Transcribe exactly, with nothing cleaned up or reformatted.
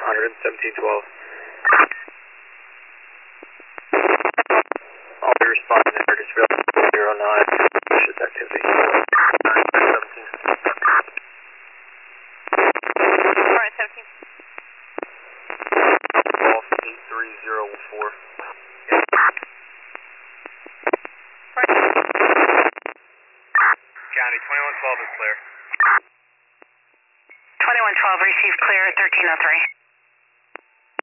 hundred seventeen twelve. I'll be responding there, just real zero nine, suspicious activity. nine seventeen. Alright, seventeen. Golf eight three zero four. County, twenty-one twelve is clear. twenty-one twelve, received clear, thirteen oh three.